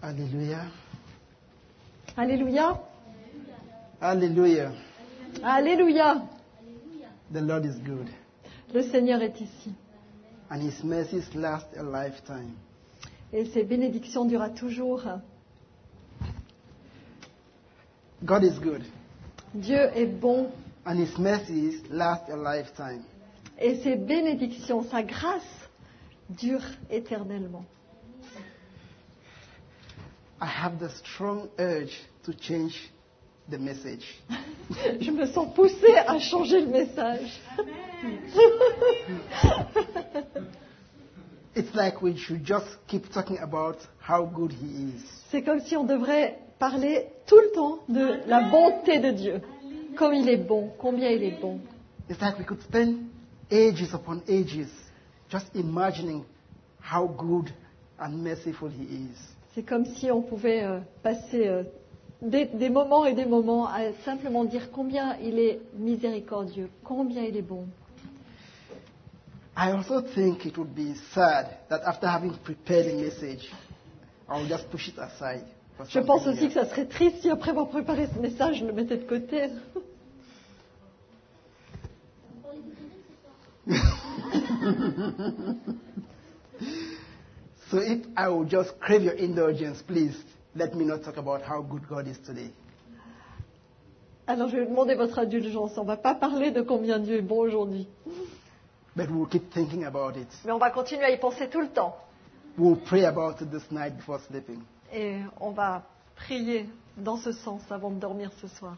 Alléluia. Alléluia. Alléluia. Alléluia. The Lord is good. Le Seigneur est ici. And His mercies last a lifetime. Et ses bénédictions durent toujours. God is good. Dieu est bon. And His mercies last a lifetime. Et ses bénédictions, sa grâce, durent éternellement. I have the strong urge to change the message. Je me sens poussée à changer le message. It's like we should just keep talking about how good He is. C'est comme si on devrait parler tout le temps de la bonté de Dieu. Comme il est bon, combien il est bon. It's like we could spend ages upon ages just imagining how good and merciful He is. C'est comme si on pouvait passer des moments et des moments à simplement dire combien il est miséricordieux, combien il est bon. I also think it would be sad that after having prepared a message, I will just push it aside. For Je pense something aussi que else. ça serait triste si après avoir préparé ce message, je le mettais de côté. So if I will just crave your indulgence, please let me not talk about how good God is today. Alors je vais demander votre indulgence. On ne va pas parler de combien Dieu est bon aujourd'hui. But we will keep thinking about it. Mais on va continuer à y penser tout le temps. We will pray about it this night before sleeping. Et on va prier dans ce sens avant de dormir ce soir.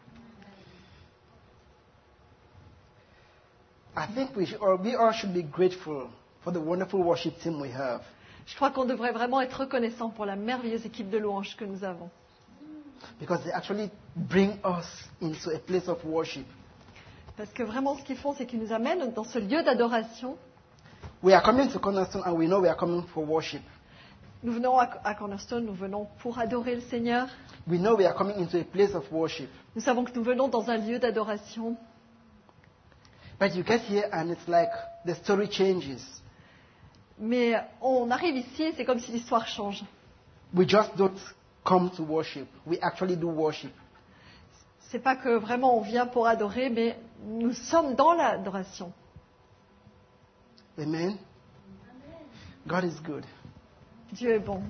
I think we all should be grateful for the wonderful worship team we have. Je crois qu'on devrait vraiment être reconnaissant pour la merveilleuse équipe de louanges que nous avons. Because they actually bring us into a place of worship. Parce que vraiment ce qu'ils font, c'est qu'ils nous amènent dans ce lieu d'adoration. We are coming to Cornerstone and we know we are coming for worship. Nous venons à Cornerstone, nous venons pour adorer le Seigneur. We know we are coming into a place of worship. Nous savons que nous venons dans un lieu d'adoration. But you get here and it's like the story changes. Mais on arrive ici et c'est comme si l'histoire change. We just don't come to worship. We actually do worship. C'est pas que vraiment on vient pour adorer, mais nous sommes dans l'adoration. Amen. God is good. Dieu est bon.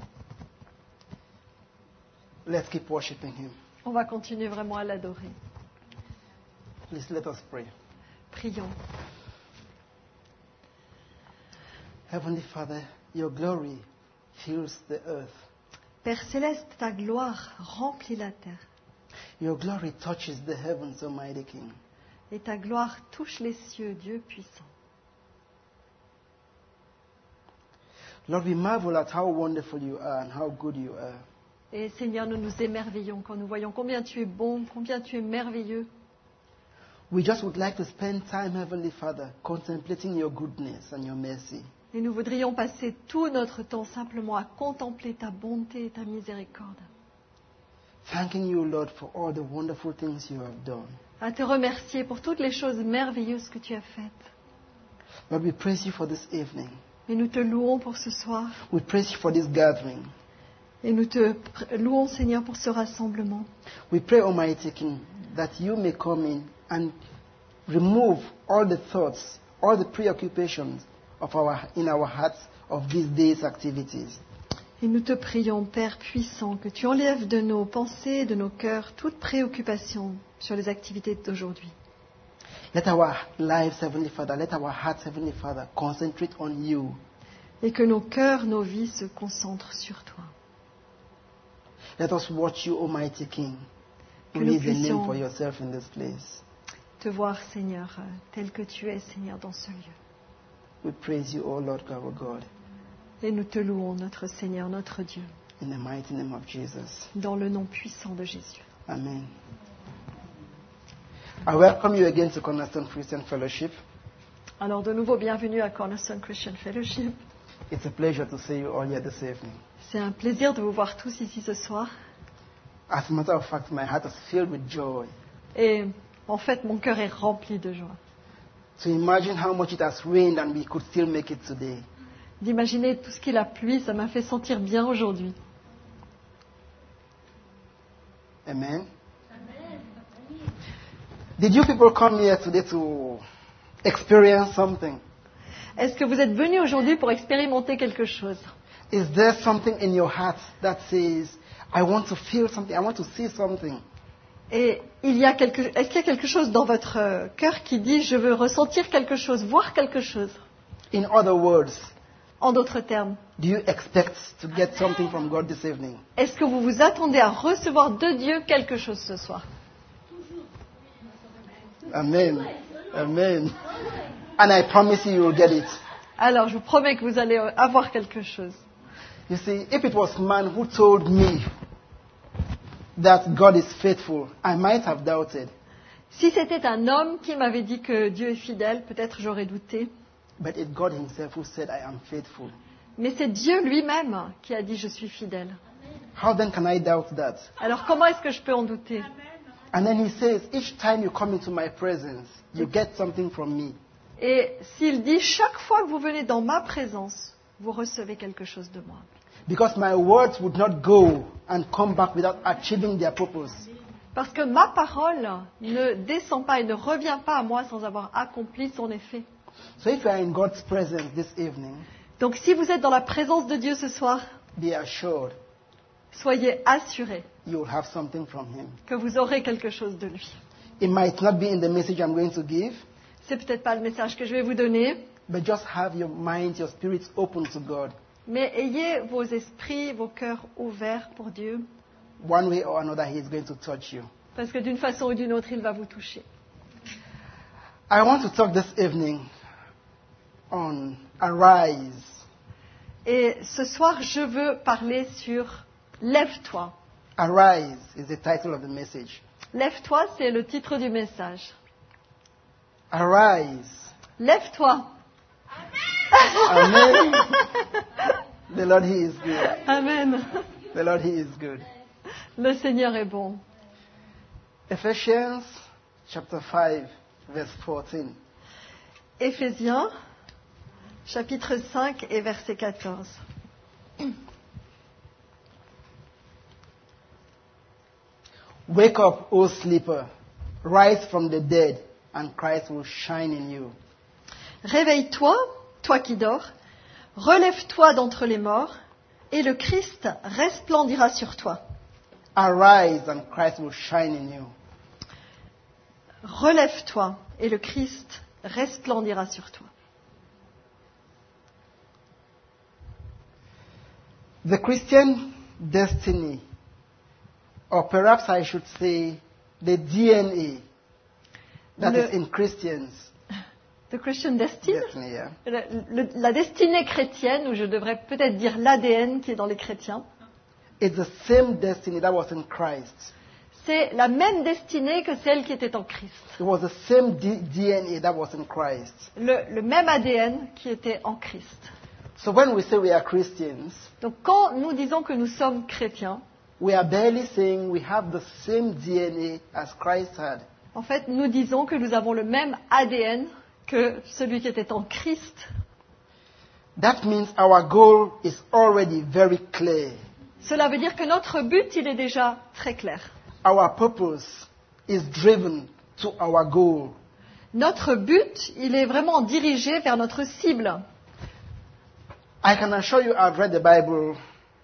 Let's keep worshiping Him. On va continuer vraiment à l'adorer. Please let us pray. Prions. Heavenly Father, your glory fills the earth. Père céleste, ta gloire remplit la terre. Your glory touches the heavens, Almighty King. Et ta gloire touche les cieux, Dieu puissant. Lord, we marvel at how wonderful you are and how good you are. Et Seigneur, nous nous émerveillons quand nous voyons combien tu es bon, combien tu es merveilleux. We just would like to spend time, Heavenly Father, contemplating your goodness and your mercy. Et nous voudrions passer tout notre temps simplement à contempler ta bonté et ta miséricorde. Thanking you, Lord, for all the wonderful things you have done. À te remercier pour toutes les choses merveilleuses que tu as faites. Lord, we praise you for this evening. Et nous te louons pour ce soir. We praise you for this gathering. Et nous te louons, Seigneur, pour ce rassemblement. We pray, Almighty King, that you may come in and remove all the thoughts, all the preoccupations in our hearts of these day's activities. Et nous te prions, Père puissant, que tu enlèves de nos pensées, de nos cœurs, toute préoccupation sur les activités d'aujourd'hui. Let our lives, Heavenly Father, let our hearts, Heavenly Father, concentrate on you. Et que nos cœurs, nos vies se concentrent sur toi. Let us watch you, Almighty King. Que nous Release a name puissions for yourself in this place. te voir, Seigneur, tel que tu es, Seigneur, dans ce lieu. We praise you, O Lord, our God, Et nous te louons, notre Seigneur, notre Dieu, in the mighty name of Jesus. dans le nom puissant de Jésus. Amen. I welcome you again to Cornerstone Christian Fellowship. Alors, de nouveau, bienvenue à Cornerstone Christian Fellowship. It's a pleasure to see you all here this evening. C'est un plaisir de vous voir tous ici ce soir. As a matter of fact, my heart is filled with joy. Et en fait, mon cœur est rempli de joie. To imagine how much it has rained and we could still make it today. D'imaginer tout ce qu'il a plu, ça m'a fait sentir bien aujourd'hui. Amen. Did you people come here today to experience something? Est-ce que vous êtes venus aujourd'hui pour expérimenter quelque chose? Is there something in your heart that says, I want to feel something, I want to see something? Et est-ce qu'il y a quelque chose dans votre cœur qui dit je veux ressentir quelque chose, voir quelque chose? In other words, En d'autres termes, do you expect to get something from God this evening? est-ce que vous vous attendez à recevoir de Dieu quelque chose ce soir? Amen. Amen. And I promise you will get it. Alors, je vous promets que vous allez avoir quelque chose. You see, if it was man who told me that God is faithful, I might have doubted. Si c'était un homme qui m'avait dit que Dieu est fidèle, peut-être j'aurais douté. But it's God himself who said, I am faithful. Mais c'est Dieu lui-même qui a dit je suis fidèle. How then can I doubt that? Alors comment est-ce que je peux en douter? And then he says, each time you come into my presence, you get something from me. Et s'il dit chaque fois que vous venez dans ma présence, vous recevez quelque chose de moi. Because my words would not go and come back without achieving their purpose. Parce que ma parole ne descend pas et ne revient pas à moi sans avoir accompli son effet. So if you are in God's presence this evening, Donc si vous êtes dans la présence de Dieu ce soir, be assured soyez assurés you will have something from him. que vous aurez quelque chose de lui. It might not be in the message I'm going to give, C'est peut-être pas le message que je vais vous donner, but just have your mind, your spirits open to God. mais ayez vos esprits, vos cœurs ouverts pour Dieu, One way or another, he is going to touch you. parce que d'une façon ou d'une autre, il va vous toucher. I want to talk this evening on arise. Et ce soir, je veux parler sur Lève-toi. Arise is the title of the message. Lève-toi, c'est le titre du message. Arise. Lève-toi. Amen. The Lord, he is good. Amen. The Lord, he is good. Le Seigneur est bon. Ephesians chapter 5, verse 14. Éphésiens, chapitre 5 et verset 14. Wake up, O sleeper. Rise from the dead, and Christ will shine in you. Réveille-toi, toi qui dors, relève-toi d'entre les morts, et le Christ resplendira sur toi. Arise, and Christ will shine in you. Relève-toi, et le Christ resplendira sur toi. The Christian destiny, or perhaps I should say the DNA that is in Christians. The Christian Destiny, Destiny, yeah. la destinée chrétienne, ou je devrais peut-être dire l'ADN qui est dans les chrétiens, It's the same destiny that was in Christ. c'est la même destinée que celle qui était en Christ. It was the same DNA that was in Christ. Le même ADN qui était en Christ. So when we say we are Christians, Donc quand nous disons que nous sommes chrétiens, we are barely saying we have the same DNA as Christ had. en fait, nous disons que nous avons le même ADN que celui qui était en Christ. That means our goal is already very clear. Cela veut dire que notre but, il est déjà très clair. Our purpose is driven to our goal. Notre but, il est vraiment dirigé vers notre cible. I can assure you I've read the Bible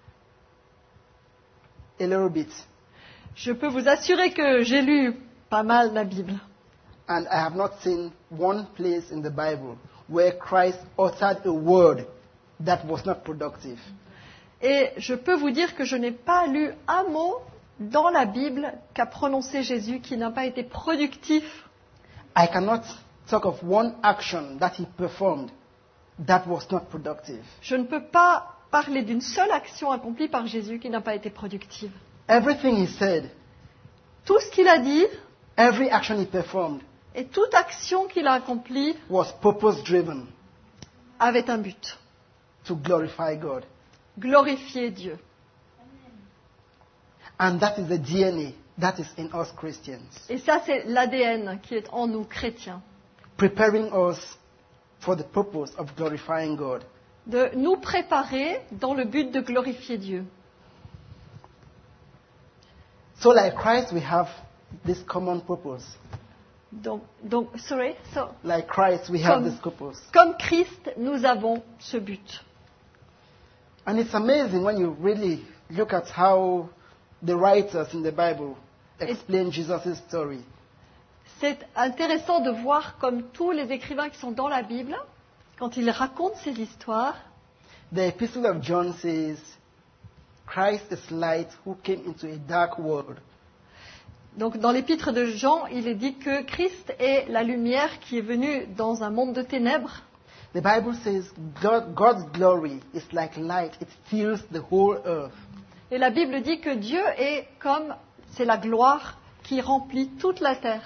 a little bit, Je peux vous assurer que j'ai lu pas mal la Bible. and I have not seen one place in the Bible where Christ uttered a word that was not productive. Et je peux vous dire que je n'ai pas lu un mot dans la Bible qu'a prononcé Jésus qui n'a pas été productif. I cannot talk of one action that he performed that was not productive. Je ne peux pas parler d'une seule action accomplie par Jésus qui n'a pas été productive. Everything he said, Tout ce qu'il a dit every action he performed et toute action qu'il a accomplie was purpose driven avait un but, to glorify God. glorifier Dieu. And that is the DNA that is in us Christians, Et ça, c'est l'ADN qui est en nous, chrétiens. preparing us for the purpose of glorifying God. De nous préparer dans le but de glorifier Dieu. So like Christ, we have this common purpose. Donc, so, Like Christ, we have Comme- this purpose. comme Christ, nous avons ce but. And it's amazing when you really look at how the writers in the Bible explain Jesus' story. C'est intéressant de voir comme tous les écrivains qui sont dans la Bible, quand ils racontent ces histoires, The Epistle of John says, Christ is light who came into a dark world. donc dans l'épître de Jean, il est dit que Christ est la lumière qui est venue dans un monde de ténèbres. The Bible says God's glory is like light. It fills the whole earth. Et la Bible dit que Dieu est comme, c'est la gloire qui remplit toute la terre.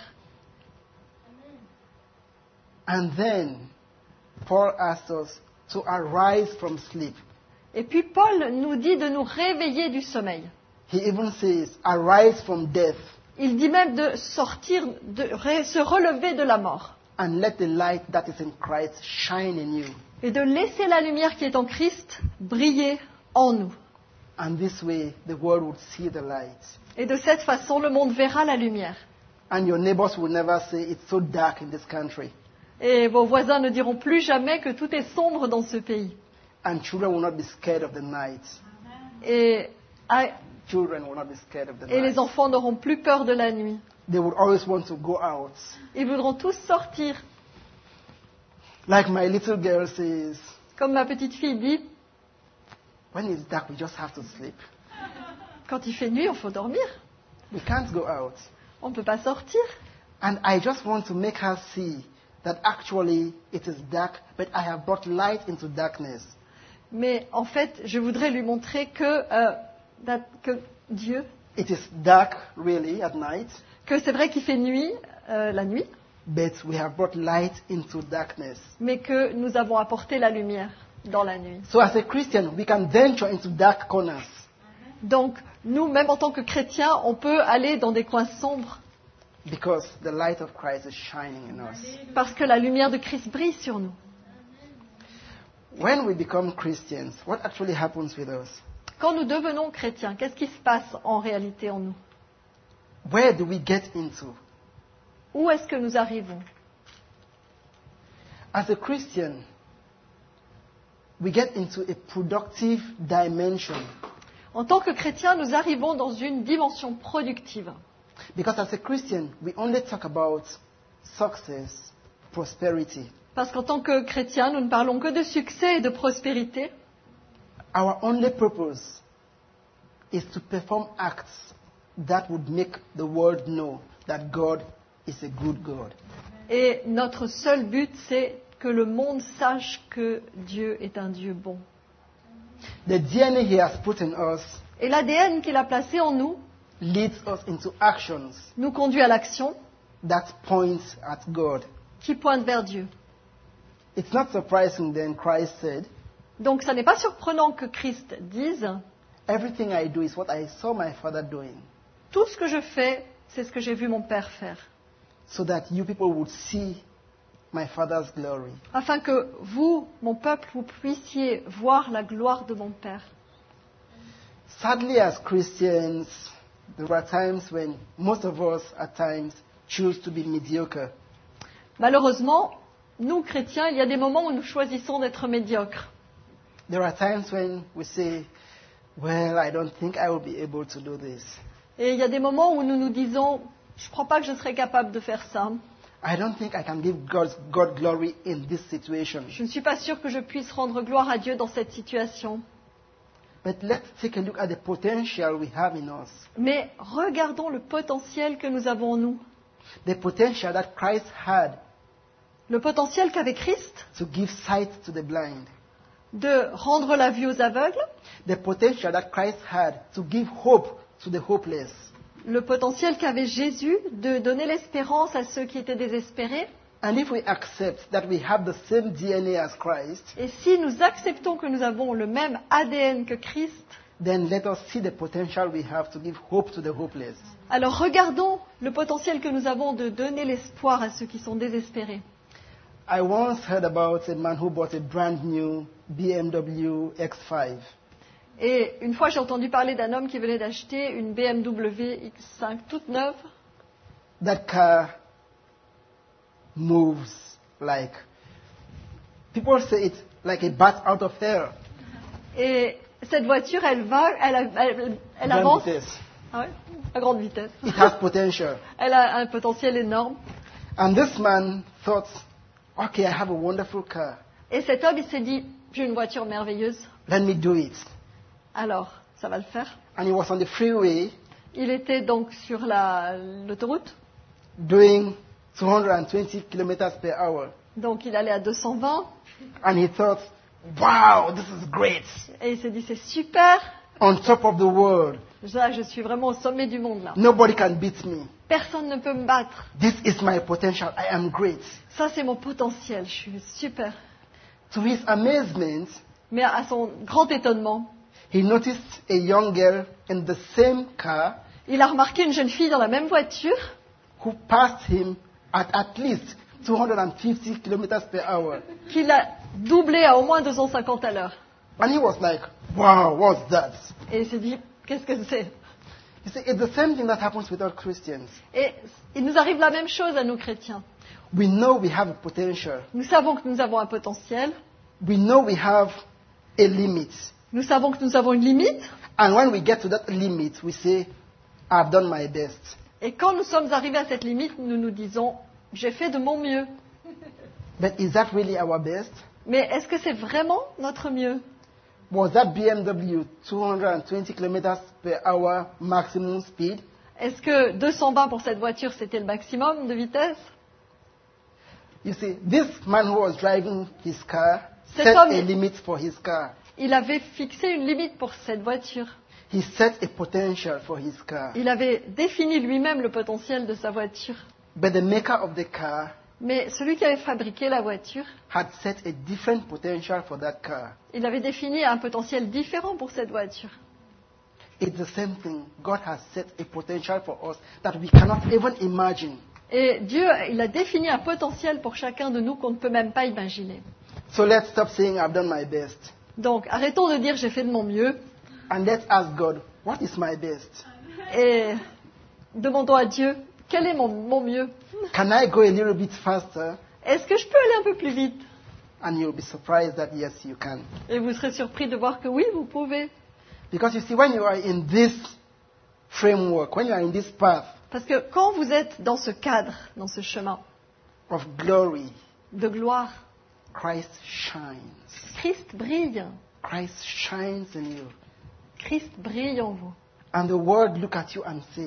And then Paul asks us to arise from sleep. Et puis Paul nous dit de nous réveiller du sommeil. He even says, arise from death Il dit même de sortir, se relever de la mort. and let the light that is in Christ shine in you. Et de laisser la lumière qui est en Christ briller en nous. And this way the world would see the light. Et de cette façon, le monde verra la lumière. And your neighbors will never say it's so dark in this country. Et vos voisins ne diront plus jamais que tout est sombre dans ce pays. And children will not be scared of the night. Et, Children will not be scared of the et les night. enfants n'auront plus peur de la nuit. They would always want to go out. Ils voudront tous sortir. Like my little girl says, Comme ma petite fille dit, when it's dark, we just have to sleep. quand il fait nuit, il faut dormir. We can't go out. On ne peut pas sortir. And I just want to make her see that actually it is dark, but I have brought light into darkness. Mais en fait, je voudrais lui montrer que Dieu, It is dark really at night, que c'est vrai qu'il fait nuit, la nuit, but we have brought light into darkness. mais que nous avons apporté la lumière dans la nuit. So as a Christian, we can venture into dark corners Donc, nous, même en tant que chrétiens, on peut aller dans des coins sombres because the light of Christ is shining in us. parce que la lumière de Christ brille sur nous. When we become Christians, what actually happens with us? Quand nous devenons chrétiens, qu'est-ce qui se passe en réalité en nous? Where do we get into? Où est-ce que nous arrivons? As a Christian, we get into a productive dimension En tant que chrétiens, nous arrivons dans une dimension productive. because as a Christian, we only talk about success, prosperity. Parce qu'en tant que chrétiens, nous ne parlons que de succès et de prospérité. Our only purpose is to perform acts that would make the world know that God is a good God. Et notre seul but, c'est que le monde sache que Dieu est un Dieu bon. The DNA He has put in us Et l'ADN qu'il a placé en nous leads us into actions nous conduit à l'action that point at God. qui pointe vers Dieu. It's not surprising then Christ said, Donc, ça n'est pas surprenant que Christ dise everything I do is what I saw my Father doing, « Tout ce que je fais, c'est ce que j'ai vu mon Père faire. so that you people would see my Father's glory. » Afin que vous, mon peuple, vous puissiez voir la gloire de mon Père. Sadly, as Christians, there are times when most of us at times choose to be mediocre. Malheureusement, nous, chrétiens, il y a des moments où nous choisissons d'être médiocres. There are times when we say, well, I don't think I will be able to do this. Et il y a des moments où nous nous disons « Je ne crois pas que je serai capable de faire ça. I don't think I can give God glory in this situation. Je ne suis pas sûr que je puisse rendre gloire à Dieu dans cette situation. » But let's take a look at the potential we have in us. Mais regardons le potentiel que nous avons en nous. The potential that Christ had Le potentiel qu'avait Christ to give sight to the blind. de rendre la vue aux aveugles. The potential that Christ had to give hope to the hopeless. Le potentiel qu'avait Jésus de donner l'espérance à ceux qui étaient désespérés. And if we accept that we have the same DNA as Christ, Et si nous acceptons que nous avons le même ADN que Christ, then let us see the potential we have to give hope to the hopeless. alors regardons le potentiel que nous avons de donner l'espoir à ceux qui sont désespérés. I once heard about a man who bought a brand new BMW X5. Et une fois, j'ai entendu parler d'un homme qui venait d'acheter une BMW X5 toute neuve. That car moves like, people say it's like a bat out of hell. Et cette voiture, elle Grande avance vitesse. ah ouais, à grande vitesse. It has potential. Elle a un potentiel énorme. And this man thought, okay, I have a wonderful car. Et cet homme, il s'est dit, j'ai une voiture merveilleuse, Let me do it. alors ça va le faire. And he was on the freeway Il était donc sur l'autoroute, doing 220 kilometers per hour. donc il allait à 220, And he thought, wow, this is great. et il s'est dit, c'est super, On top of the world. là je suis vraiment au sommet du monde là. Nobody can beat me. Personne ne peut me battre. This is my potential. I am great. Ça c'est mon potentiel, je suis super. To his amazement, Mais à son grand étonnement, he noticed a young girl in the same car il a remarqué une jeune fille dans la même voiture who passed him at least 250 kilometers per hour. qui l'a doublé à au moins 250 à l'heure. And he was like, wow, what's that? Et il s'est dit, qu'est-ce que c'est? You see, it's the same thing that happens with all Christians. Et il nous arrive la même chose à nous chrétiens. We know we have a potential. Nous savons que nous avons un potentiel, We know we have a limit. nous savons que nous avons une limite, And when we get to that limit, we say, I've done my best. et quand nous sommes arrivés à cette limite, nous nous disons, j'ai fait de mon mieux. But is that really our best? Mais est-ce que c'est vraiment notre mieux? Was that BMW 220 kilometers per hour maximum speed? Est-ce que 220 pour cette voiture, c'était le maximum de vitesse? You see, this man who was driving his car Cet set homme- a limit for his car. Il avait fixé une limite pour cette voiture. He set a potential for his car. Il avait défini lui-même le potentiel de sa voiture. But the maker of the car Mais celui qui avait fabriqué la voiture, had set a different potential for that car. il avait défini un potentiel différent pour cette voiture. It's the same thing. God has set a potential for us that we cannot even imagine. Et Dieu, il a défini un potentiel pour chacun de nous qu'on ne peut même pas imaginer. So let's stop saying I've done my best. Donc, arrêtons de dire j'ai fait de mon mieux And let's ask God, what is my best? et demandons à Dieu quel est mon mieux. Can I go a little bit faster? Est-ce que je peux aller un peu plus vite? And you'll be surprised that yes, you can. Et vous serez surpris de voir que oui, vous pouvez. Because you see, when you are in this framework, when you are in this path Parce que quand vous êtes dans ce cadre, dans ce chemin of glory, de gloire, Christ shines. Christ brille. Christ shines in you. Christ brille en vous. And the world look at you and say,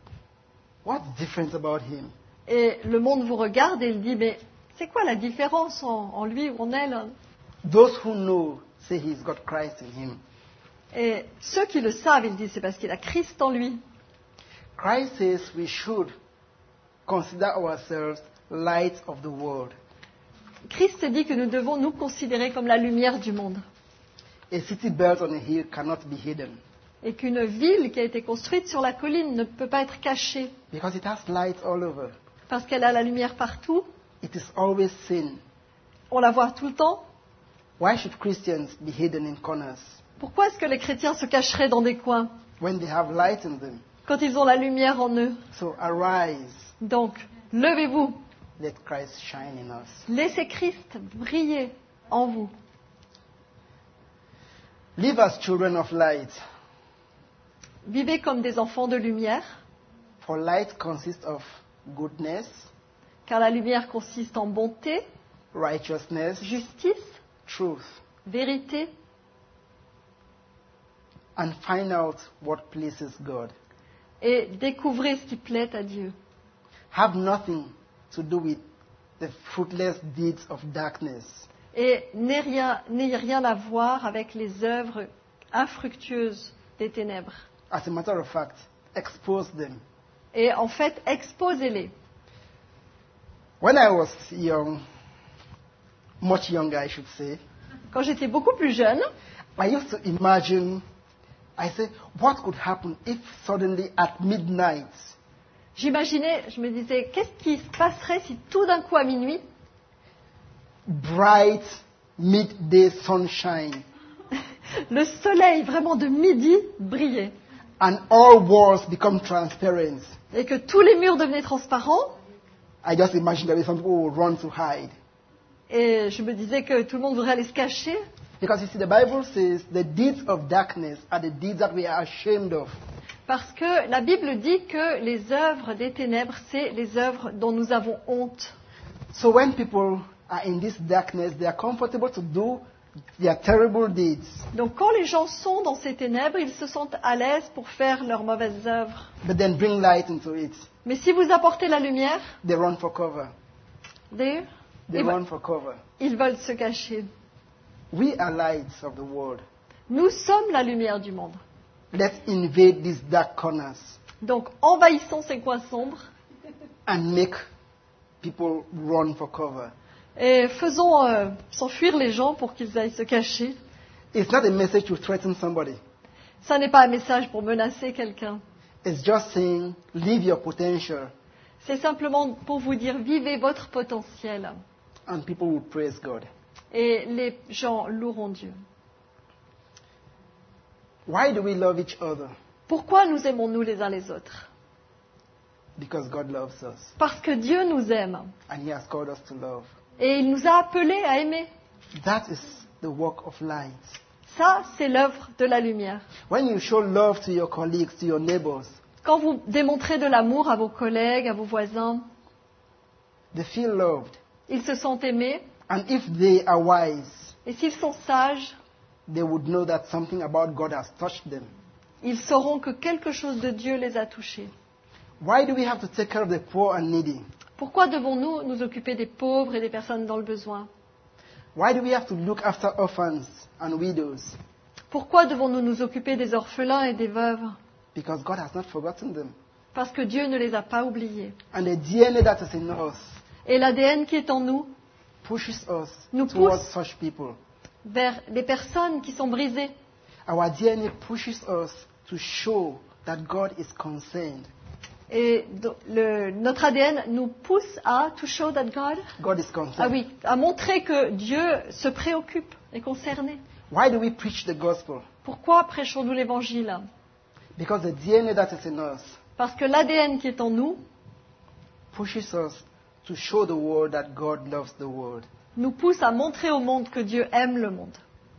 what's different about him? Et le monde vous regarde et il dit, mais c'est quoi la différence en lui ou en elle? Those who know say he's got Christ in him. Et ceux qui le savent, ils disent, c'est parce qu'il a Christ en lui. Christ says we should consider ourselves lights of the world. Christ dit que nous devons nous considérer comme la lumière du monde. A city built on a hill cannot be hidden Et qu'une ville qui a été construite sur la colline ne peut pas être cachée because it has light all over. parce qu'elle a la lumière partout. It is always seen. On la voit tout le temps. Why should Christians be hidden in corners Pourquoi est-ce que les chrétiens se cacheraient dans des coins when they have light in them? quand ils ont la lumière en eux? So arise, Donc, levez-vous. let Christ shine in us. Laissez Christ briller en vous. Live as children of light, Vivez comme des enfants de lumière, for light consists of goodness, car la lumière consiste en bonté, righteousness, justice, truth, vérité, and find out what pleases God. et découvrez ce qui plaît à Dieu. Have nothing to do with the fruitless deeds of darkness. Et n'ayez rien à voir avec les œuvres infructueuses des ténèbres. As a matter of fact, expose them. Et en fait, exposez-les. When I was young, much younger I should say, Quand j'étais beaucoup plus jeune, I used to imagine, I said, what could happen if suddenly at midnight, j'imaginais, je me disais, qu'est-ce qui se passerait si tout d'un coup à minuit, bright midday sunshine le soleil vraiment de midi brillait and all walls become transparent. et que tous les murs devenaient transparents. I just imagine that some people will run to hide. Et je me disais que tout le monde voudrait aller se cacher. Because you see, the Bible says the deeds of darkness are the deeds that we are ashamed of. Parce que la Bible dit que les œuvres des ténèbres, c'est les œuvres dont nous avons honte. So when people are in this darkness, they are comfortable to do their terrible deeds. Donc quand les gens sont dans ces ténèbres, ils se sentent à l'aise pour faire leurs mauvaises œuvres. But then bring light into it. Mais si vous apportez la lumière, They run for cover. They Run for cover. ils veulent se cacher. We are lights of the world. Nous sommes la lumière du monde. Let's invade these dark corners Donc envahissons ces coins sombres and make people run for cover. et faisons s'enfuir les gens pour qu'ils aillent se cacher. It's not a message to threaten somebody. Ça n'est pas un message pour menacer quelqu'un. It's just saying, live your potential, C'est simplement pour vous dire, vivez votre potentiel. and people will praise God. Et les gens loueront Dieu. Why do we love each other? Pourquoi nous aimons-nous les uns les autres? Because God loves us, Parce que Dieu nous aime. and He has called us to love. Et il nous a appelés à aimer. That is the work of light. Ça, c'est l'œuvre de la lumière. When you show love to your colleagues, to your neighbors, Quand vous démontrez de l'amour à vos collègues, à vos voisins, they feel loved. ils se sentent aimés. And if they are wise, Et s'ils sont sages, they would know that something about God has touched them. ils sauront que quelque chose de Dieu les a touchés. Why do we have to take care of the poor and needy? Pourquoi devons-nous nous occuper des pauvres et des personnes dans le besoin? Why do we have to look after orphans and widows? Pourquoi devons-nous nous occuper des orphelins et des veuves? Because God has not forgotten them. Parce que Dieu ne les a pas oubliés. And the DNA that is in us Et l'ADN qui est en nous pushes us Nous towards pousse. such people. vers les personnes qui sont brisées. Our DNA pushes us to show that God is concerned. Et notre ADN nous pousse à to show that God, God is concerned. ah oui, à montrer que Dieu se préoccupe, est concerné. Why do we preach the gospel? Pourquoi prêchons-nous l'évangile? Because the DNA that is in us Parce que l'ADN qui est en nous pushes us to show the world that God loves the world. nous pousse à montrer au monde que Dieu aime le monde.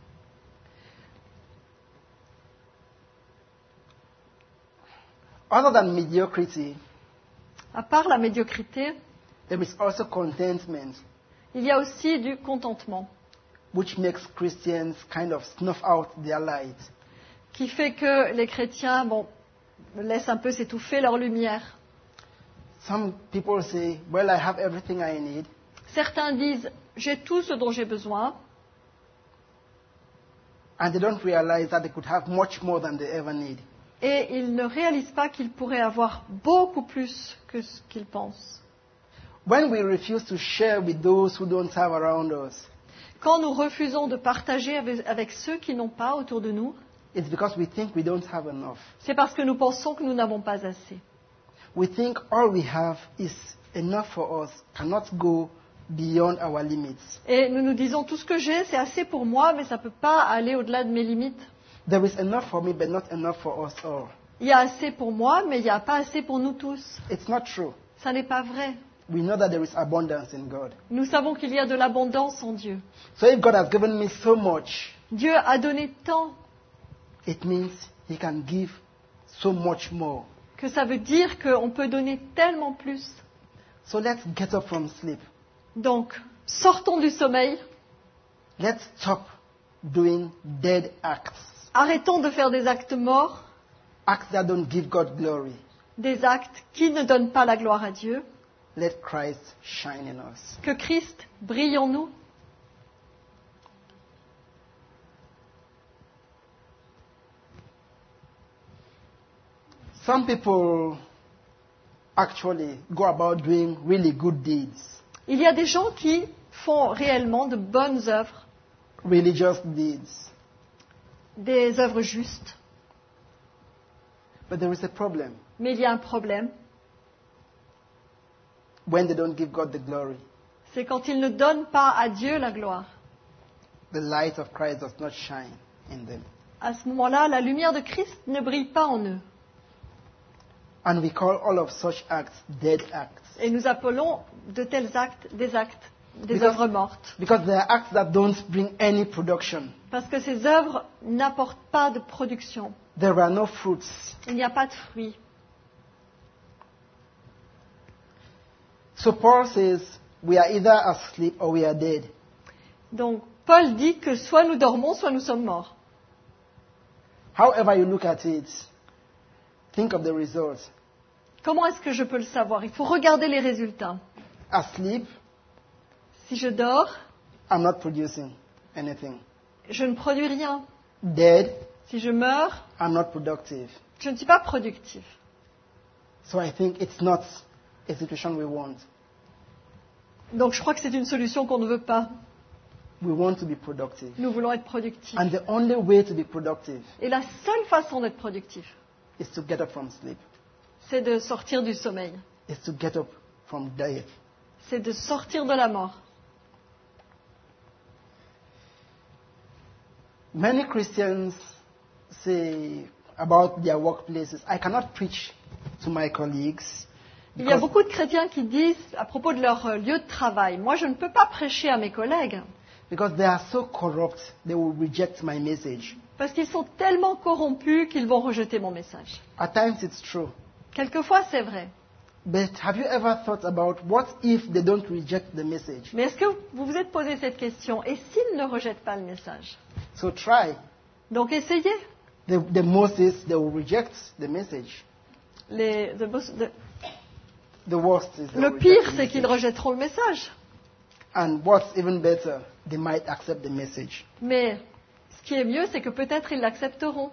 Other than mediocrity, À part la médiocrité, there is also contentment, il y a aussi du contentement, which makes Christians kind of snuff out their light. qui fait que les chrétiens laissent un peu s'étouffer leur lumière. Some people say, well, I have everything I need. Certains disent, j'ai tout ce dont j'ai besoin, And they don't realize that they could have much more than they ever need. et ils ne réalisent pas qu'ils pourraient avoir beaucoup plus que ce qu'ils pensent. When we refuse to share with those who don't have around us, Quand nous refusons de partager avec ceux qui n'ont pas autour de nous, it's because we think we don't have enough. c'est parce que nous pensons que nous n'avons pas assez. We think all we have is enough for us, cannot go beyond our limits. Et nous nous disons, tout ce que j'ai, c'est assez pour moi, mais ça ne peut pas aller au-delà de mes limites. There is enough for me, but not enough for us all. Il y a assez pour moi, mais il n'y a pas assez pour nous tous. It's not true. Ça n'est pas vrai. We know that there is abundance in God. Nous savons qu'il y a de l'abondance en Dieu. So if God has given me so much, Dieu a donné tant it means He can give so much more. que ça veut dire qu'on peut donner tellement plus. So let's get up from sleep. Donc, sortons du sommeil, Let's stop doing dead acts. arrêtons de faire des actes morts, Acts that don't give God glory. des actes qui ne donnent pas la gloire à Dieu. Let Christ shine in us. Que Christ brille en nous. Some people actually go about doing really good deeds, Il y a des gens qui font réellement de bonnes œuvres, religious deeds. des œuvres justes, But there is a problem mais il y a un problème, when they don't give God the glory. c'est quand ils ne donnent pas à Dieu la gloire. The light of Christ does not shine. in them. À ce moment-là, la lumière de Christ ne brille pas en eux. And we call all of such acts dead acts. Et nous appelons de tels actes, des Because- œuvres mortes. Because they are acts that don't bring any production. Parce que ces œuvres n'apportent pas de production. There are no fruits. Il n'y a pas de fruits. So Paul says, we are either asleep or we are dead. Donc, Paul dit que soit nous dormons, soit nous sommes morts. However you look at it, think of the results. Comment est-ce que je peux le savoir? Il faut regarder les résultats. Asleep, Si je dors, I'm not producing anything. je ne produis rien. Dead, Si je meurs, I'm not productive. je ne suis pas productif. So I think it's not a situation we want. Donc, je crois que c'est une solution qu'on ne veut pas. We want to be productive. Nous voulons être productifs. And the only way to be productive Et la seule façon d'être productif, is to get up from sleep, c'est de sortir du sommeil. is to get up from death. C'est de sortir de la mort. Many Christians say about their workplaces, I cannot preach to my colleagues Il y a because, beaucoup de chrétiens qui disent à propos de leur lieu de travail, moi je ne peux pas prêcher à mes collègues because they are so corrupt, they will reject my message. parce qu'ils sont tellement corrompus qu'ils vont rejeter mon message. At times it's true. Quelquefois c'est vrai. But have you ever thought about what if they don't reject the message? Mais est-ce que vous vous êtes posé cette question? Et s'ils ne rejettent pas le message? So try. Donc essayez. The most is they will reject the message. The worst is they Le will pire reject the c'est qu'ils message. rejetteront le message. And what's even better, they might accept the message. Mais ce qui est mieux c'est que peut-être ils l'accepteront.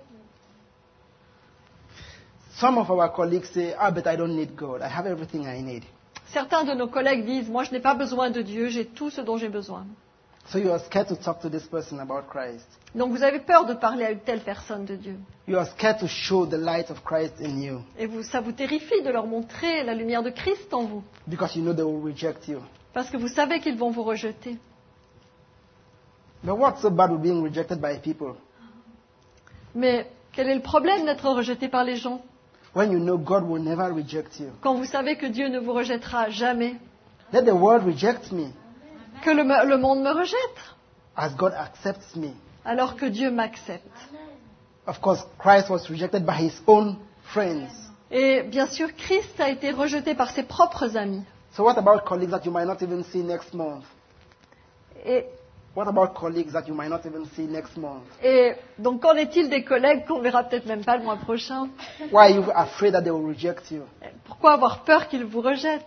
Some of our colleagues say, but I don't need God. I have everything I need. Certains de nos collègues disent, moi je n'ai pas besoin de Dieu, j'ai tout ce dont j'ai besoin. So you are scared to talk to this person about Christ. Donc vous avez peur de parler à une telle personne de Dieu. You are scared to show the light of Christ in you Et ça vous terrifie de leur montrer la lumière de Christ en vous. because you know they will reject you. Parce que vous savez qu'ils vont vous rejeter. But what's so bad with being rejected by people? Mais quel est le problème d'être rejeté par les gens? When you know God will never reject you. Quand vous savez que Dieu ne vous rejettera jamais. Let the world reject me Que le monde me rejette. as God accepts me. Alors que Dieu m'accepte. Of course, Christ was rejected by his own friends. Et bien sûr, Christ a été rejeté par ses propres amis. So what about colleagues that you might not even see next month? Et What about colleagues that you might not even see next month? Et donc, qu'en est-il des collègues qu'on verra peut-être même pas le mois prochain? Why are you afraid that they will reject you? Pourquoi avoir peur qu'ils vous rejettent?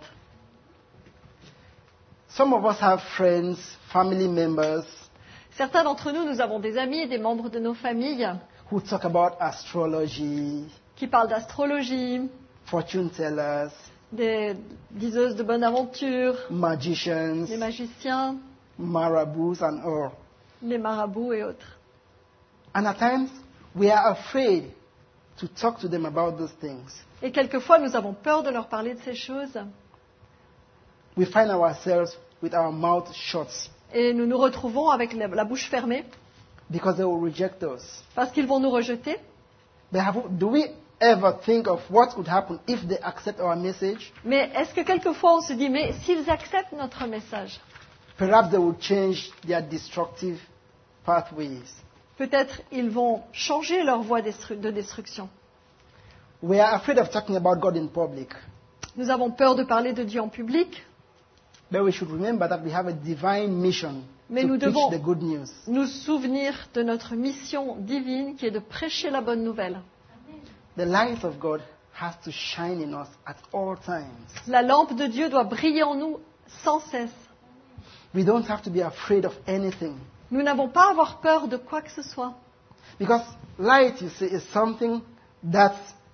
Some of us have friends, family members Certains d'entre nous, nous avons des amis et des membres de nos familles who talk about astrology, qui parlent d'astrologie, fortune tellers, des diseuses de bonne aventure, magicians, des magiciens, marabouts, and all. les marabouts et autres. And at times, we are afraid to talk to them about those things. Et quelquefois, nous avons peur de leur parler de ces choses. We find ourselves with our mouth shut Et nous nous retrouvons avec la bouche fermée because they will reject us. parce qu'ils vont nous rejeter. But do we ever think of what could happen if they accept our message? Mais est-ce que quelquefois on se dit, mais s'ils acceptent notre message, Perhaps they will change their destructive pathways. peut-être ils vont changer leur voie de destruction. We are afraid of talking about God in public. Nous avons peur de parler de Dieu en public, But we should remember that we have a divine mission Mais to nous preach devons- the good news. nous souvenir de notre mission divine qui est de prêcher la bonne nouvelle. The light of God has to shine in us at all times. La lampe de Dieu doit briller en nous sans cesse. We don't have to be afraid of anything. Nous n'avons pas à avoir peur de quoi que ce soit. Because light, you see, is something that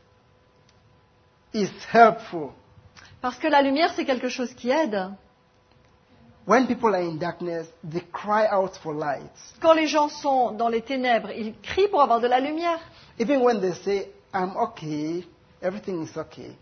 is helpful. Parce que la lumière, c'est quelque chose qui aide. When people are in darkness, they cry out for light. Quand les gens sont dans les ténèbres, ils crient pour avoir de la lumière. Even when they say, I'm okay, everything is okay.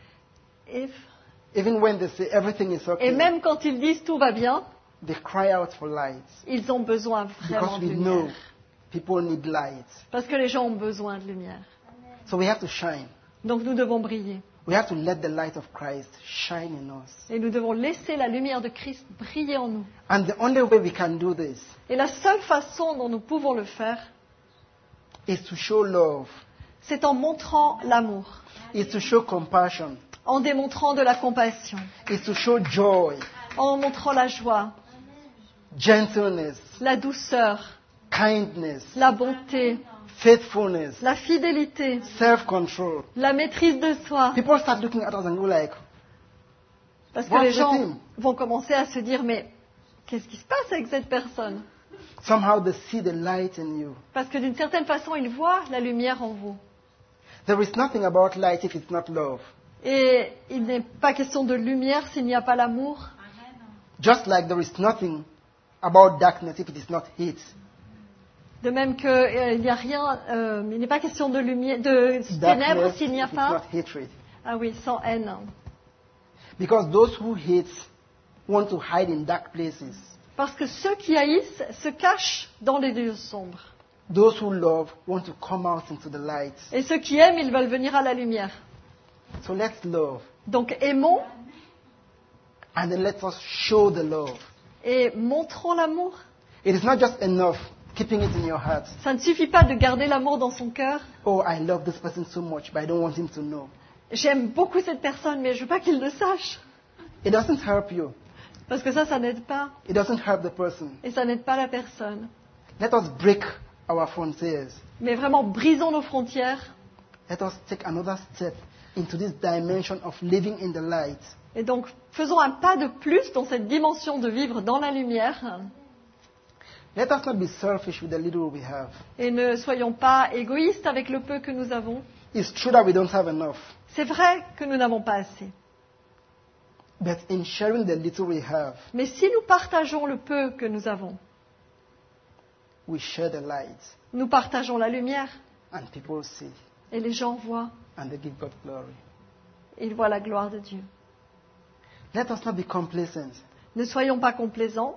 Even when they say everything is Et okay, même quand ils disent tout va bien, they cry out for light. ils ont besoin vraiment Because de we know lumière. People need light. Parce que les gens ont besoin de lumière. So we have to shine. Donc nous devons briller. We have to let the light of Christ shine in us. Et nous devons laisser la lumière de Christ briller en nous. And the only way we can do this Et la seule façon dont nous pouvons le faire, is to show love, c'est en montrant l'amour, is to show compassion, en démontrant de la compassion, is to show joy, en montrant la joie, gentleness, la douceur, kindness, la bonté, faithfulness, la fidélité, self-control. la maîtrise de soi. People start looking at us and go like, Parce que What's les with gens him? vont commencer à se dire, mais qu'est-ce qui se passe avec cette personne? somehow they see the light in you. Parce que d'une certaine façon, ils voient la lumière en vous. There is nothing about light if it's not love. Et il n'est pas question de lumière s'il n'y a pas l'amour. Just like there is nothing about darkness if it is not hate. De même qu'il n'y a rien, il n'est pas question de lumière, de ténèbres Darkness s'il n'y a if it's pas. not hatred. Ah oui, sans haine. Because those who hate want to hide in dark places. Parce que ceux qui haïssent se cachent dans les lieux sombres. Those who love want to come out into the light. Et ceux qui aiment, ils veulent venir à la lumière. So let's love. Donc aimons And then let us show the love. et montrons l'amour. It is not just enough keeping it in your heart. Ça ne suffit pas de garder l'amour dans son cœur. Oh, I love this person so much, but I don't want him to know. J'aime beaucoup cette personne, mais je veux pas qu'il le sache. It doesn't help you. Parce que ça n'aide pas. It doesn't help the person. Et ça n'aide pas la personne. Let us break our frontiers. Mais vraiment, brisons nos frontières. Let us take another step into this dimension of living in the light. Et donc, faisons un pas de plus dans cette dimension de vivre dans la lumière. Let us not be selfish with the little we have. Et ne soyons pas égoïstes avec le peu que nous avons. It's true that we don't have enough, C'est vrai que nous n'avons pas assez. but in sharing the little we have, Mais si nous partageons le peu que nous avons, we share the light, nous partageons la lumière. and people see, Et les gens voient. and they give God glory. Et ils voient la gloire de Dieu. Let us not be complacent. Ne soyons pas complaisants.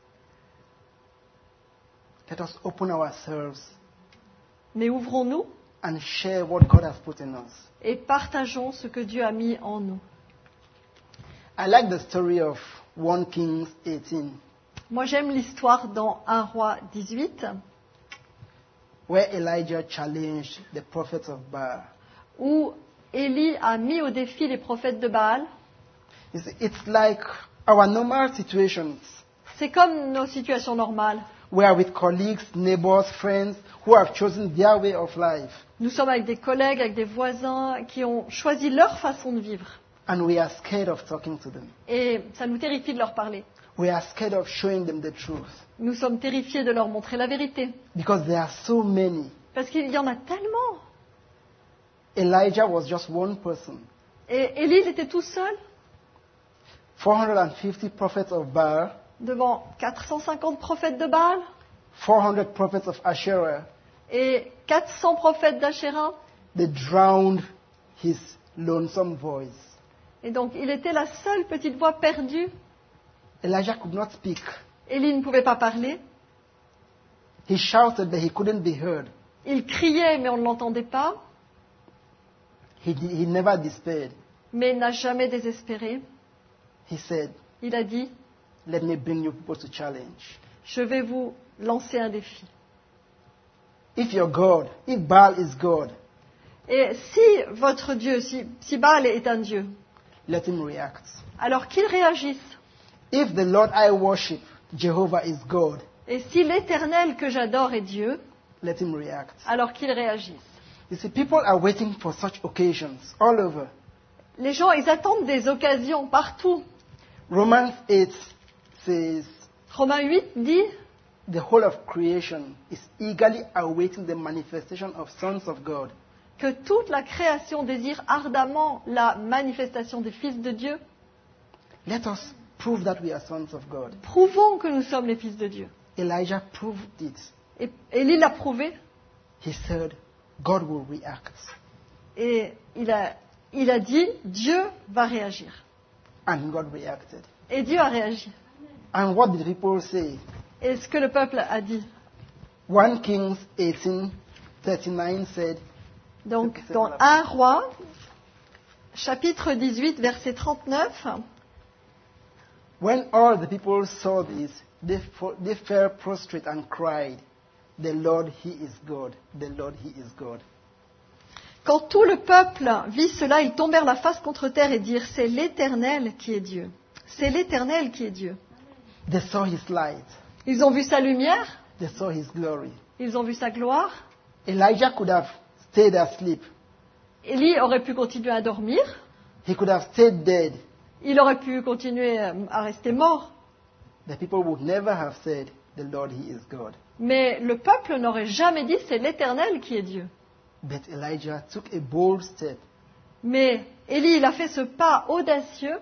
Let us open ourselves Mais ouvrons-nous and share what God has put in us. et partageons ce que Dieu a mis en nous. I like the story of 1 Kings 18, Moi, j'aime l'histoire dans 1 Roi 18, where Elijah challenged the prophets of Baal. où Élie a mis au défi les prophètes de Baal. You see, it's like our normal situations. C'est comme nos situations normales. We are with colleagues, neighbors, friends who have chosen their way of life. Nous sommes avec des collègues, avec des voisins qui ont choisi leur façon de vivre. And we are scared of talking to them. Et ça nous terrifie de leur parler. We are scared of showing them the truth. Nous sommes terrifiés de leur montrer la vérité. Because there are so many. Parce qu'il y en a tellement. Elijah was just one person. Et Élie, il était tout seul 450 prophets of Baal, devant 450 prophètes de Baal 400 prophets of Asherah. et 400 prophètes d'Achéra. They drowned his lonesome voice. Et donc, il était la seule petite voix perdue. Elijah could not speak. Élie ne pouvait pas parler. He shouted, but he couldn't be heard. Il criait, mais on ne l'entendait pas. He never despaired. Mais il n'a jamais désespéré. He said, Il a dit, let me bring you people to challenge. je vais vous lancer un défi. If you're God, if Baal is God, Et si votre Dieu, si Baal est un Dieu, let him react. alors qu'il réagisse. If the Lord I worship, Jehovah, is God, Et si l'Éternel que j'adore est Dieu, let him react. alors qu'il réagisse. You see, people are waiting for such occasions all over. Les gens, ils attendent des occasions partout. Romans 8 says, Romains 8 dit, the whole of creation is eagerly awaiting the manifestation of sons of God. que toute la création désire ardemment la manifestation des fils de Dieu. Let us prove that we are sons of God. Prouvons que nous sommes les fils de Dieu. Elijah proved it. Et Élie l'a prouvé. He said, God will react. Et il a dit, Dieu va réagir. And God reacted. Et Dieu a réagi. And what did people say? Et ce que le peuple a dit, 1 Kings 18:39 said, Donc, dans 1 Roi, chapitre 18, verset 39, when all the people saw this, they fell prostrate and cried, "The Lord, He is God. The Lord, He is God." quand tout le peuple vit cela, ils tombèrent la face contre terre et dirent, c'est l'Éternel qui est Dieu. C'est l'Éternel qui est Dieu. They saw His light. Ils ont vu sa lumière, They saw His glory. ils ont vu sa gloire. Elijah could have stayed asleep. Élie aurait pu continuer à dormir, He could have stayed dead. il aurait pu continuer à rester mort, The people would never have said, "The Lord, He is God." mais le peuple n'aurait jamais dit c'est l'Éternel qui est Dieu. But Elijah took a bold step. Mais Élie, il a fait ce pas audacieux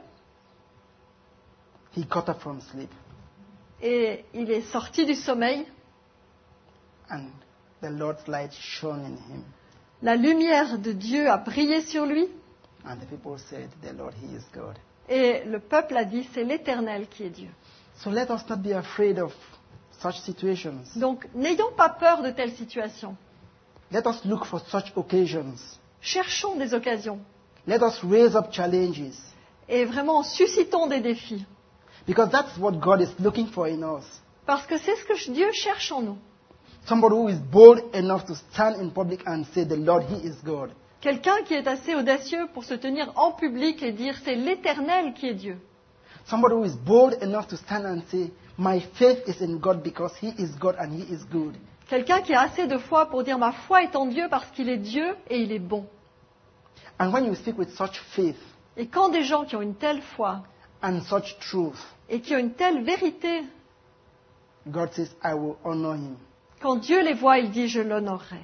He got up from sleep, et il est sorti du sommeil. and the Lord's light shone in him. La lumière de Dieu a brillé sur lui And the people said, "The Lord, He is God." et le peuple a dit c'est l'Éternel qui est Dieu. So let us not be afraid of such situations. Donc n'ayons pas peur de telles situations. Let us look for such occasions. Cherchons des occasions Let us raise up challenges, et vraiment suscitons des défis. because that's what God is looking for in us. Parce que c'est ce que Dieu cherche en nous. Somebody who is bold enough to stand in public and say, "The Lord, He is God." Quelqu'un qui est assez audacieux pour se tenir en public et dire c'est l'Éternel qui est Dieu. Somebody who is bold enough to stand and say, "My faith is in God because He is God and He is good." Quelqu'un qui a assez de foi pour dire ma foi est en Dieu parce qu'il est Dieu et il est bon. And when you speak with such faith Et quand des gens qui ont une telle foi and such truth, et qui ont une telle vérité, God says, "I will honor him." quand Dieu les voit, il dit je l'honorerai.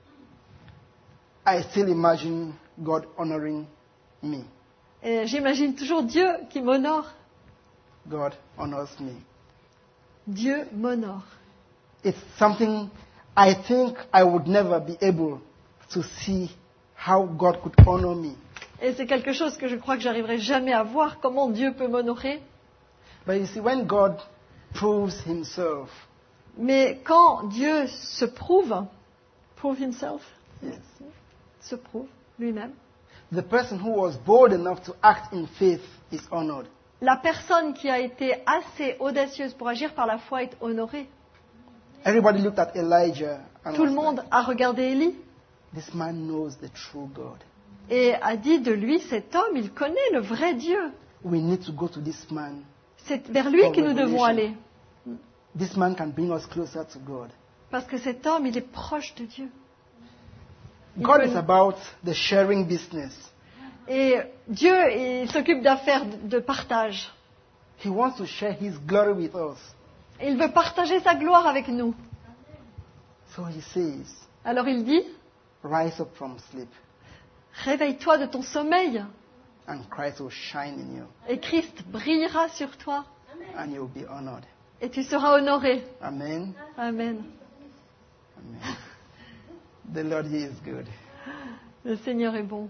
I still imagine God honoring me. Et j'imagine toujours Dieu qui m'honore. God honors me. Dieu m'honore. It's something I think I would never be able to see how God could honor me. Et c'est quelque chose que je crois que j'arriverai jamais à voir, comment Dieu peut m'honorer. But you see, when God proves himself, Mais quand Dieu se prouve, prove himself, yes, se prouve lui-même, the person who was bold enough to act in faith is honored. la personne qui a été assez audacieuse pour agir par la foi est honorée. Everybody looked at Elijah and Tout le was monde like, a regardé Élie "This man knows the true God. et a dit de lui, cet homme, il connaît le vrai Dieu. We need to go to this man. C'est vers lui que nous devons aller. This man can bring us closer to God." Parce que cet homme, il est proche de Dieu. God is about the sharing business. Et Dieu, il s'occupe d'affaires de partage. He wants to share his glory with us. Il veut partager sa gloire avec nous. So he says, Alors il dit, "Rise up from sleep, réveille-toi de ton sommeil and Christ will shine in you, et Christ brillera sur toi and you'll be honored." et tu seras honoré. Amen. Amen. Amen. The Lord, He is good. Le Seigneur est bon.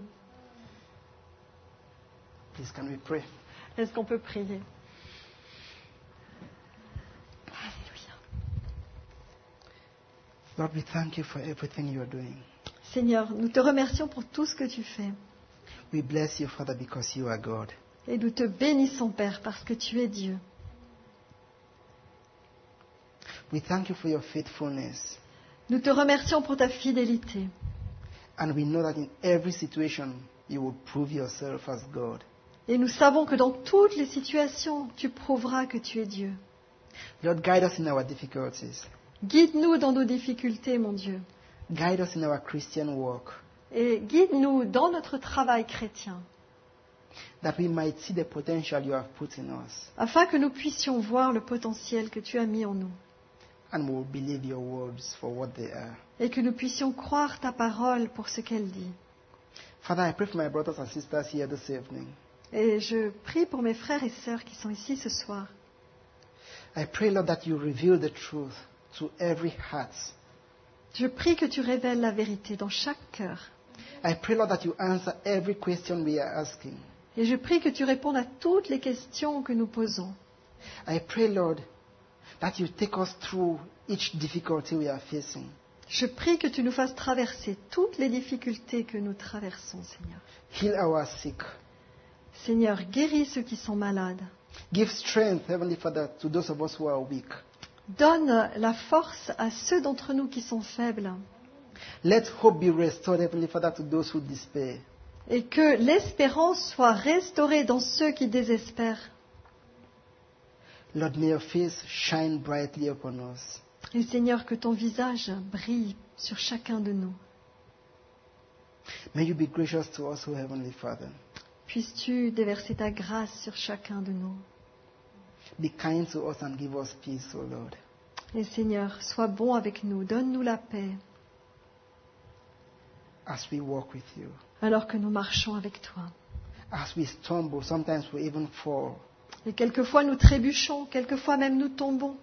Please, can we pray? Est-ce qu'on peut prier? Alléluia. Lord, we thank you for everything you are doing. Seigneur, nous te remercions pour tout ce que tu fais. We bless you, Father, because you are God. Et nous te bénissons, Père, parce que tu es Dieu. We thank you for your faithfulness. Nous te remercions pour ta fidélité. And we know that in every situation, you will prove yourself as God. Et nous savons que dans toutes les situations, tu prouveras que tu es Dieu. Lord, guide us in our difficulties. Guide-nous dans nos difficultés, mon Dieu. Guide us in our Christian walk, Et guide-nous dans notre travail chrétien, that we might see the potential you have put in us, afin que nous puissions voir le potentiel que tu as mis en nous. and we will believe your words for what they are. Et que nous puissions croire ta parole pour ce qu'elle dit. Father, I pray for my brothers and sisters here this evening. Et je prie pour mes frères et sœurs qui sont ici ce soir. I pray, Lord, that you reveal the truth to every heart. Je prie que tu révèles la vérité dans chaque cœur. I pray, Lord, that you answer every question we are asking. Et je prie que tu répondes à toutes les questions que nous posons. I pray, Lord, that you take us through each difficulty we are facing. Je prie que tu nous fasses traverser toutes les difficultés que nous traversons, Seigneur. Heal our sick. Seigneur, guéris ceux qui sont malades. Give strength, Heavenly Father, to those of us who are weak. Donne la force à ceux d'entre nous qui sont faibles. Let hope be restored, Heavenly Father, to those who despair. Et que l'espérance soit restaurée dans ceux qui désespèrent. Lord, may your face shine brightly upon us. Et Seigneur, que ton visage brille sur chacun de nous. May you be gracious to us, O Heavenly Father. Puisses-tu déverser ta grâce sur chacun de nous. Be kind to us and give us peace, O Lord. Et Seigneur, sois bon avec nous, donne-nous la paix As we walk with you, alors que nous marchons avec toi. as we stumble, sometimes we even fall. Et quelquefois nous trébuchons, quelquefois même nous tombons.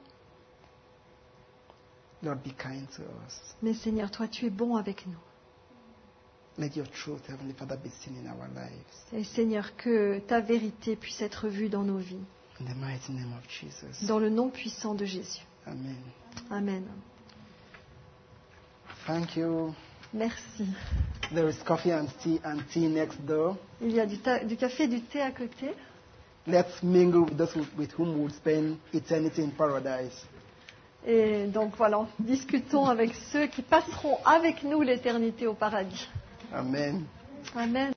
Lord, be kind to us. Mais Seigneur, toi tu es bon avec nous. Let your truth, Heavenly Father, be seen in our lives. Et Seigneur, que ta vérité puisse être vue dans nos vies. In the mighty name of Jesus. Dans le nom puissant de Jésus. Amen. Amen. Thank you. Merci. There is coffee and tea next door. Il y a du café et du thé à côté. Let's mingle with those with whom we'll spend eternity in paradise. Et donc voilà, discutons avec ceux qui passeront avec nous l'éternité au paradis. Amen. Amen.